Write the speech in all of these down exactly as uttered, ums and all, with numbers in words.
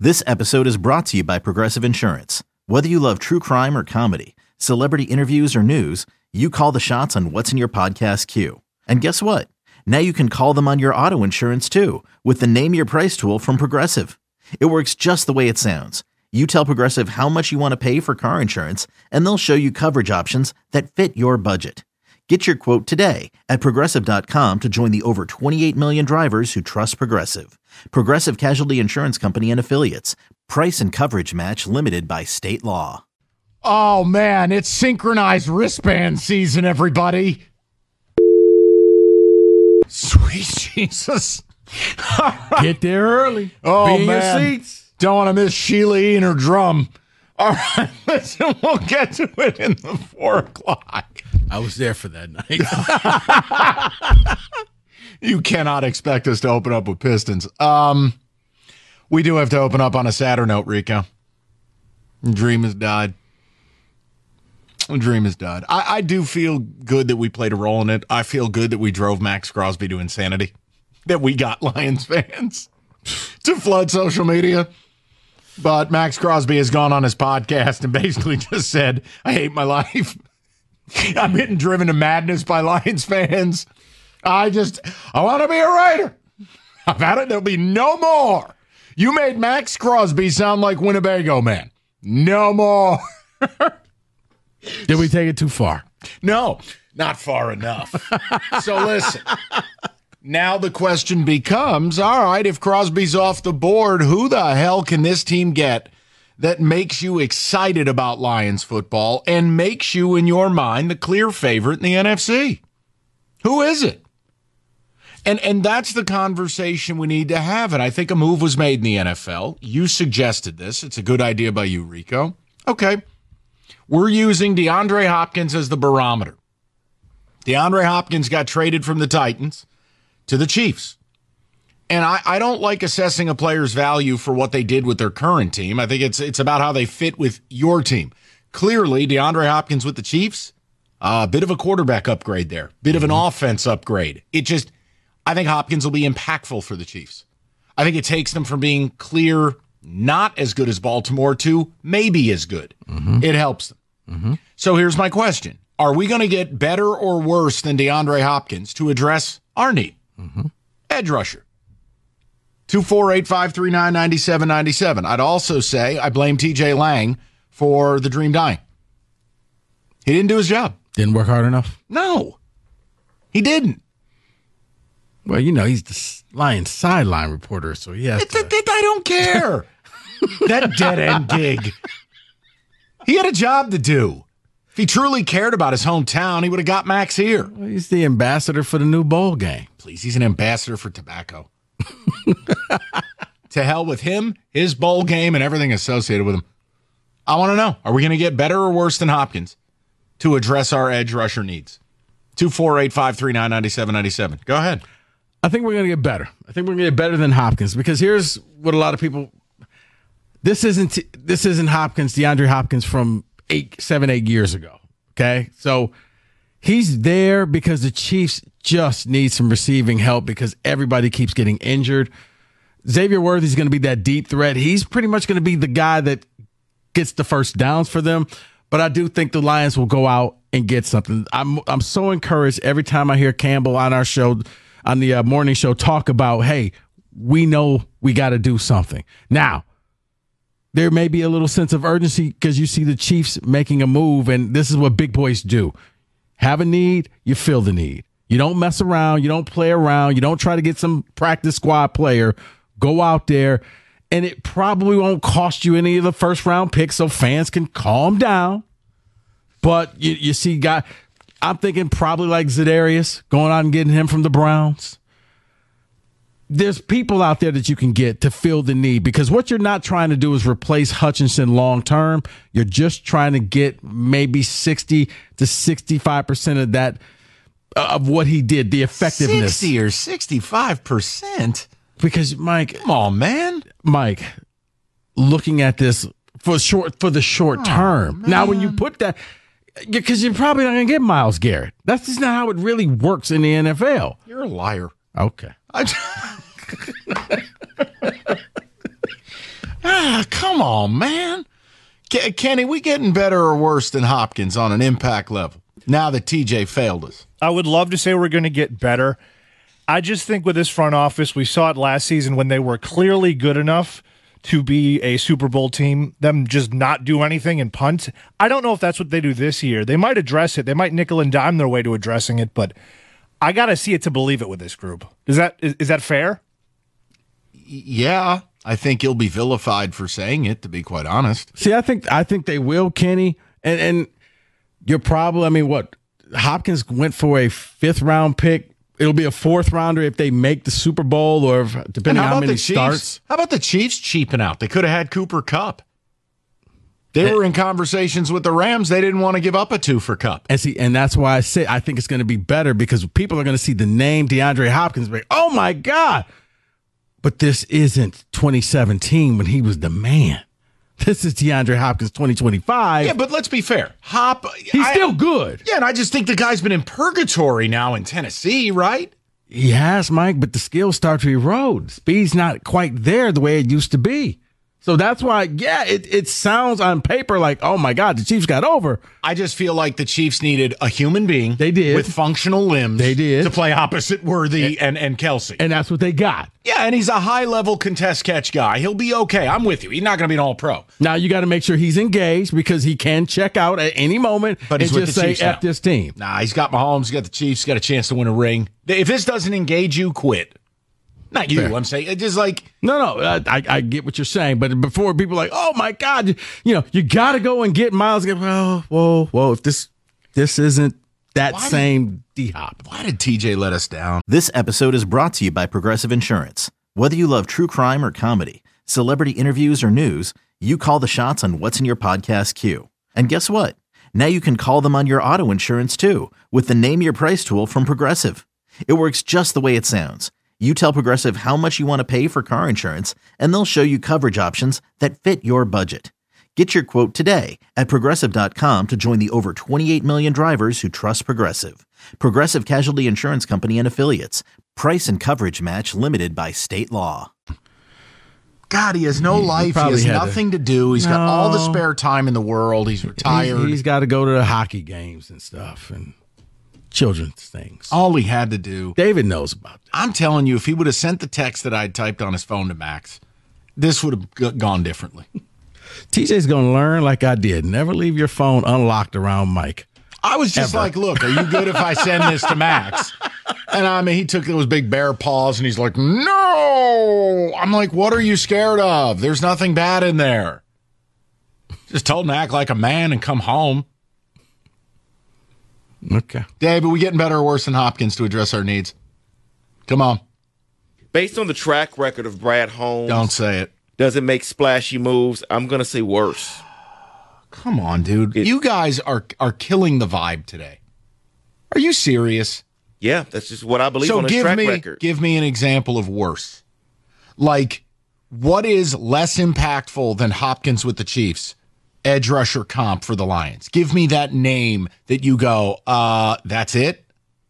This episode is brought to you by Progressive Insurance. Whether you love true crime or comedy, celebrity interviews or news, you call the shots on what's in your podcast queue. And guess what? Now you can call them on your auto insurance too with the Name Your Price tool from Progressive. It works just the way it sounds. You tell Progressive how much you want to pay for car insurance, and they'll show you coverage options that fit your budget. Get your quote today at Progressive dot com to join the over twenty-eight million drivers who trust Progressive. Progressive Casualty Insurance Company and Affiliates. Price and coverage match limited by state law. Oh, man, it's synchronized wristband season, everybody. Sweet Jesus. Get there early. Oh, Be in man. your seats. Don't want to miss Sheila E. and her drum. All right, listen, we'll get to it in the four o'clock. I was there for that night. You cannot expect us to open up with Pistons. Um, we do have to open up on a sadder note, Rico. The dream has died. The dream has died. I, I do feel good that we played a role in it. I feel good that we drove Max Crosby to insanity. That we got Lions fans to flood social media. But Max Crosby has gone on his podcast and basically just said, I hate my life. I'm getting driven to madness by Lions fans. I just, I want to be a writer. I've had it. There'll be no more. You made Max Crosby sound like Winnebago man. No more. Did we take it too far? No, not far enough. So listen, now the question becomes, all right, if Crosby's off the board, who the hell can this team get that makes you excited about Lions football and makes you, in your mind, the clear favorite in the N F C? Who is it? And and that's the conversation we need to have. And I think a move was made in the N F L. You suggested this. It's a good idea by you, Rico. Okay. We're using DeAndre Hopkins as the barometer. DeAndre Hopkins got traded from the Titans to the Chiefs. And I, I don't like assessing a player's value for what they did with their current team. I think it's it's about how they fit with your team. Clearly, DeAndre Hopkins with the Chiefs, a uh, bit of a quarterback upgrade there, bit of an mm-hmm. offense upgrade. It just, I think Hopkins will be impactful for the Chiefs. I think it takes them from being clear not as good as Baltimore to maybe as good. Mm-hmm. It helps them. Mm-hmm. So here's my question. Are we going to get better or worse than DeAndre Hopkins to address our need? Mm-hmm. Edge rusher. two four eight, five three nine, nine seven nine seven. I'd also say I blame T J Lang for the dream dying. He didn't do his job. Didn't work hard enough? No, he didn't. Well, you know, he's the Lions sideline reporter, so he has it, to. It, it, I don't care. That dead-end gig. He had a job to do. If he truly cared about his hometown, he would have got Max here. Well, he's the ambassador for the new bowl game. Please, he's an ambassador for tobacco. To hell with him, his bowl game, and everything associated with him. I want to know, are we going to get better or worse than Hopkins to address our edge rusher needs? two four eight, five three nine, nine seven nine seven. Go ahead. I think we're going to get better. I think we're going to get better than Hopkins because here's what a lot of people – this isn't this isn't Hopkins, DeAndre Hopkins from eight, seven, eight years ago, okay? So he's there because the Chiefs just need some receiving help because everybody keeps getting injured. Xavier Worthy's going to be that deep threat. He's pretty much going to be the guy that gets the first downs for them, but I do think the Lions will go out and get something. I'm I'm so encouraged every time I hear Campbell on our show – on the uh, morning show talk about, hey, we know we got to do something. Now, there may be a little sense of urgency because you see the Chiefs making a move, and this is what big boys do. Have a need, you fill the need. You don't mess around. You don't play around. You don't try to get some practice squad player. Go out there, and it probably won't cost you any of the first-round picks so fans can calm down. But you, you see guys – I'm thinking probably like Za'Darius, going out and getting him from the Browns. There's people out there that you can get to fill the need because what you're not trying to do is replace Hutchinson long term. You're just trying to get maybe sixty to sixty-five percent of that, uh, of what he did, the effectiveness. sixty or sixty-five percent? Because, Mike. Come on, man. Mike, looking at this for short for the short oh, term. Man. Now, when you put that. Because you're probably not going to get Myles Garrett. That's just not how it really works in the N F L. You're a liar. Okay. I, Ah, come on, man. K- Kenny, we getting better or worse than Hopkins on an impact level now that T J failed us? I would love to say we're going to get better. I just think with this front office, we saw it last season when they were clearly good enough to be a Super Bowl team, them just not do anything and punt. I don't know if that's what they do this year. They might address it. They might nickel and dime their way to addressing it, but I got to see it to believe it with this group. Is that is, is that fair? Yeah, I think he'll be vilified for saying it, to be quite honest. See, I think I think they will, Kenny. And and your problem, I mean, what? Hopkins went for a fifth round pick. It'll be a fourth rounder if they make the Super Bowl, or if, depending on how many starts. How about the Chiefs cheaping out? They could have had Cooper Kupp. They and, were in conversations with the Rams. They didn't want to give up a two for Kupp. And see, and that's why I say I think it's going to be better, because people are going to see the name DeAndre Hopkins and be like, oh my God. But this isn't twenty seventeen when he was the man. This is DeAndre Hopkins twenty twenty-five. Yeah, but let's be fair. Hop, he's I, still good. Yeah, and I just think the guy's been in purgatory now in Tennessee, right? He has, Mike, but the skills start to erode. Speed's not quite there the way it used to be. So that's why, yeah, it, it sounds on paper like, oh, my God, the Chiefs got over. I just feel like the Chiefs needed a human being. They did. With functional limbs. They did. To play opposite Worthy and, and, and Kelsey. And that's what they got. Yeah, and he's a high-level contest-catch guy. He'll be okay. I'm with you. He's not going to be an all-pro. Now, you got to make sure he's engaged, because he can check out at any moment but he's and with just the say, Chiefs F now. this team. Nah, he's got Mahomes. He's got the Chiefs. He's got a chance to win a ring. If this doesn't engage you, quit. Not you, Fair. I'm saying. It's just like... No, no, I, I get what you're saying. But before people are like, oh, my God, you, you know, you got to go and get Miles. Well, whoa, whoa, if this this isn't that why same did, D-Hop. Why did T J let us down? This episode is brought to you by Progressive Insurance. Whether you love true crime or comedy, celebrity interviews or news, you call the shots on what's in your podcast queue. And guess what? Now you can call them on your auto insurance, too, with the Name Your Price tool from Progressive. It works just the way it sounds. You tell Progressive how much you want to pay for car insurance, and they'll show you coverage options that fit your budget. Get your quote today at Progressive dot com to join the over twenty-eight million drivers who trust Progressive. Progressive Casualty Insurance Company and Affiliates. Price and coverage match limited by state law. God, he has no he, life. He, he has nothing to, to do. He's no. got all the spare time in the world. He's retired. He, he's got to go to the hockey games and stuff and children's things. All he had to do. David knows about that. I'm telling you, if he would have sent the text that I'd typed on his phone to Max, this would have g- gone differently. T J's going to learn like I did. Never leave your phone unlocked around Mike. I was just Ever. like, look, are you good if I send this to Max? And I mean, he took those big bear paws and he's like, no. I'm like, what are you scared of? There's nothing bad in there. Just told him to act like a man and come home. Okay. Dave, are we getting better or worse than Hopkins to address our needs? Come on. Based on the track record of Brad Holmes. Don't say it. Doesn't make splashy moves. I'm going to say worse. Come on, dude. It, you guys are are killing the vibe today. Are you serious? Yeah, that's just what I believe so on his give track me, record. Give me an example of worse. Like, what is less impactful than Hopkins with the Chiefs? Edge rusher comp for the Lions. Give me that name that you go, uh, that's it?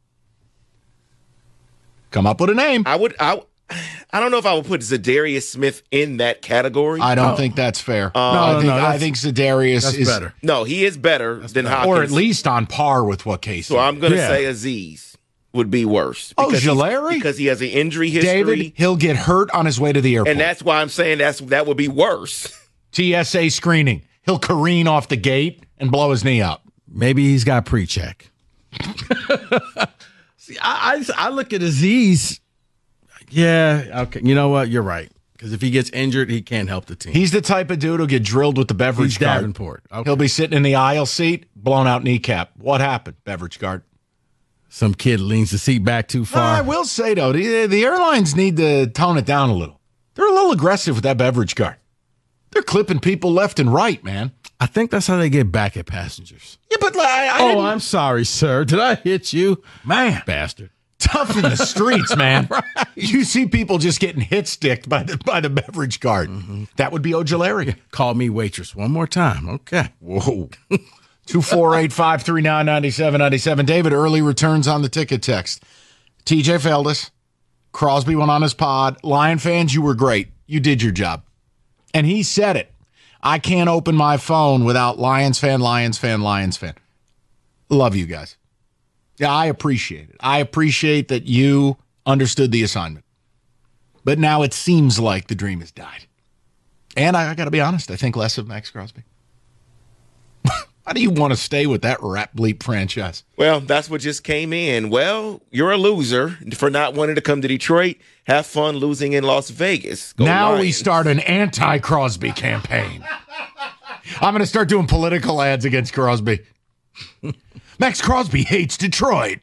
Come up with a name. I would, I, I don't know if I would put Zadarius Smith in that category. I don't oh. think that's fair. Um, no, I no, think, no, I think Zadarius is better. No, he is better that's than better. Hopkins. Or at least on par with what Casey So I'm going to yeah. say Aziz would be worse. Oh, Jalari? Because he has an injury history. David, he'll get hurt on his way to the airport. And that's why I'm saying that's that would be worse. T S A screening. He'll careen off the gate and blow his knee up. Maybe he's got pre-check. See, I, I, I look at Aziz. Yeah, okay. You know what? You're right. Because if he gets injured, he can't help the team. He's the type of dude who'll get drilled with the beverage he's guard. Davenport. Okay. He'll be sitting in the aisle seat, blown out kneecap. What happened, beverage guard? Some kid leans the seat back too far. I will say, though, the, the airlines need to tone it down a little. They're a little aggressive with that beverage guard. They're clipping people left and right, man. I think that's how they get back at passengers. Yeah, but I, I Oh, didn't... I'm sorry, sir. Did I hit you? Man. Bastard. Tough in the streets, man. Right. You see people just getting hit sticked by the by the beverage guard. Mm-hmm. That would be Ojulari. Yeah. Call me waitress one more time. Okay. Whoa. two four eight, five three nine, nine seven nine seven. David, early returns on the ticket text. T J failed us. Crosby went on his pod. Lion fans, you were great. You did your job. And he said it. I can't open my phone without Lions fan, Lions fan, Lions fan. Love you guys. Yeah, I appreciate it. I appreciate that you understood the assignment. But now it seems like the dream has died. And I, I got to be honest, I think less of Max Crosby. How do you want to stay with that rat bleep franchise? Well, that's what just came in. Well, you're a loser for not wanting to come to Detroit. Have fun losing in Las Vegas. Go now Lions. we start an anti-Crosby campaign. I'm going to start doing political ads against Crosby. Max Crosby hates Detroit.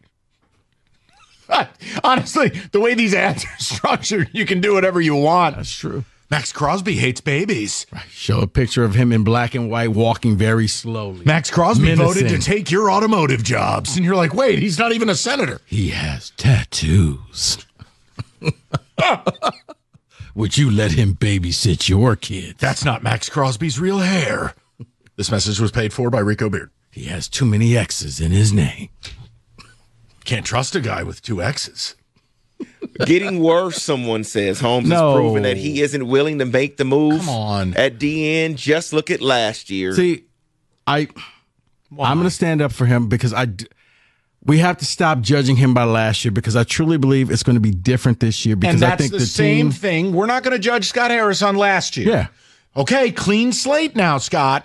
Honestly, the way these ads are structured, you can do whatever you want. That's true. Max Crosby hates babies. Show a picture of him in black and white walking very slowly. Max Crosby Menacing. voted to take your automotive jobs. And you're like, wait, he's not even a senator. He has tattoos. Would you let him babysit your kids? That's not Max Crosby's real hair. This message was paid for by Rico Beard. He has too many X's in his name. Can't trust a guy with two X's. Getting worse, someone says. Holmes No. has proven that he isn't willing to make the move. Come on. At D N, just look at last year. See, I, I'm going to stand up for him because I, d- we have to stop judging him by last year because I truly believe it's going to be different this year because And that's I think the, the, same team, thing. We're not going to judge Scott Harris on last year. Yeah. Okay, clean slate now, Scott.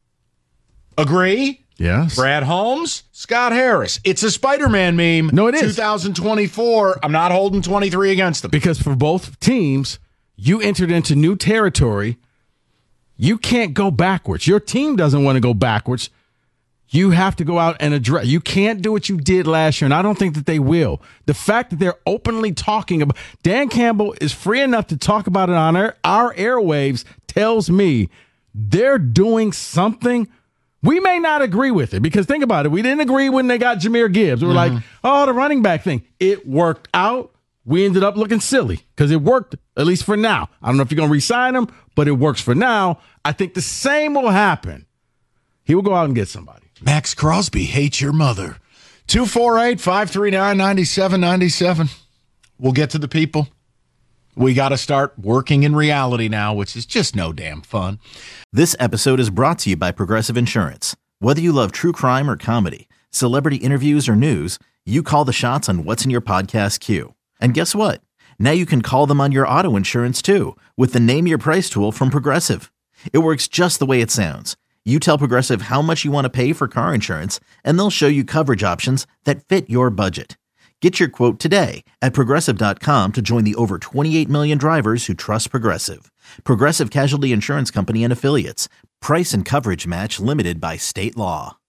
Agree? Yes. Brad Holmes, Scott Harris. It's a Spider-Man meme. No, it is. twenty twenty-four. I'm not holding twenty-three against them. Because for both teams, you entered into new territory. You can't go backwards. Your team doesn't want to go backwards. You have to go out and address. You can't do what you did last year, and I don't think that they will. The fact that they're openly talking about Dan Campbell is free enough to talk about it on our, our airwaves tells me they're doing something. We may not agree with it because think about it. We didn't agree when they got Jahmyr Gibbs. We were Mm-hmm. like, oh, the running back thing. It worked out. We ended up looking silly because it worked, at least for now. I don't know if you're going to re-sign him, but it works for now. I think the same will happen. He will go out and get somebody. Max Crosby hates your mother. two four eight, five three nine, nine seven nine seven. We'll get to the people. We got to start working in reality now, which is just no damn fun. This episode is brought to you by Progressive Insurance. Whether you love true crime or comedy, celebrity interviews or news, you call the shots on what's in your podcast queue. And guess what? Now you can call them on your auto insurance too with the Name Your Price tool from Progressive. It works just the way it sounds. You tell Progressive how much you want to pay for car insurance, and they'll show you coverage options that fit your budget. Get your quote today at Progressive dot com to join the over twenty-eight million drivers who trust Progressive. Progressive Casualty Insurance Company and Affiliates. Price and coverage match limited by state law.